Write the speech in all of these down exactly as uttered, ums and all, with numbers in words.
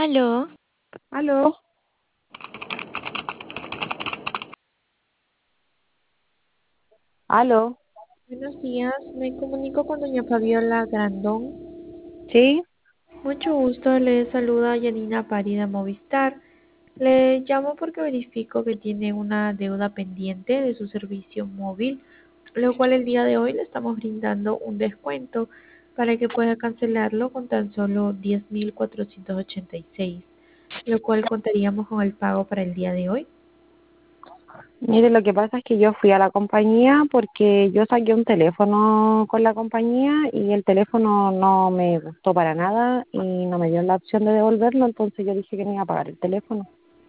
Aló, Aló, aló, Buenos días, me comunico con doña Fabiola Grandón. sí, Mucho gusto, le saluda Yanina Parida Movistar. Le llamo porque verifico que tiene una deuda pendiente de su servicio móvil, lo cual el día de hoy le estamos brindando un descuento para que pueda cancelarlo con tan solo diez mil cuatrocientos ochenta y seis, lo cual contaríamos con el pago para el día de hoy. mire, lo que pasa es que yo fui a la compañía porque yo saqué un teléfono con la compañía y el teléfono no me gustó para nada y no me dio la opción de devolverlo, entonces yo dije que no iba a pagar el teléfono.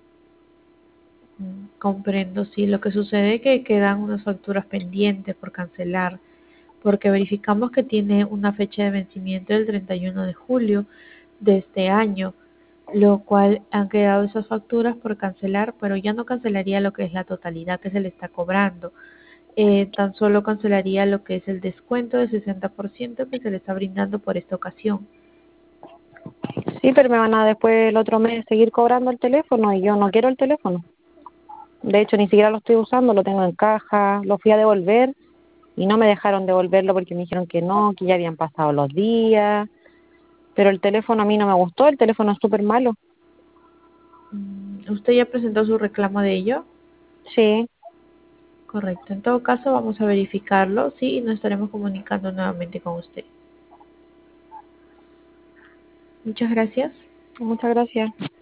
Mm, Comprendo, sí. Lo que sucede es que quedan unas facturas pendientes por cancelar, porque verificamos que tiene una fecha de vencimiento del treinta y uno de julio de este año, lo cual han quedado esas facturas por cancelar, pero ya no cancelaría lo que es la totalidad que se le está cobrando. Eh, tan solo cancelaría lo que es el descuento de sesenta por ciento que se le está brindando por esta ocasión. Sí, pero me van a después el otro mes seguir cobrando el teléfono y yo no quiero el teléfono. De hecho, ni siquiera lo estoy usando, lo tengo en caja, lo fui a devolver y no me dejaron devolverlo porque me dijeron que no, que ya habían pasado los días, pero el teléfono a mí no me gustó, el teléfono es súper malo. Mm, ¿Usted ya presentó su reclamo de ello? Sí, Correcto. En todo caso, vamos a verificarlo, sí, y nos estaremos comunicando nuevamente con usted. Muchas gracias. muchas gracias.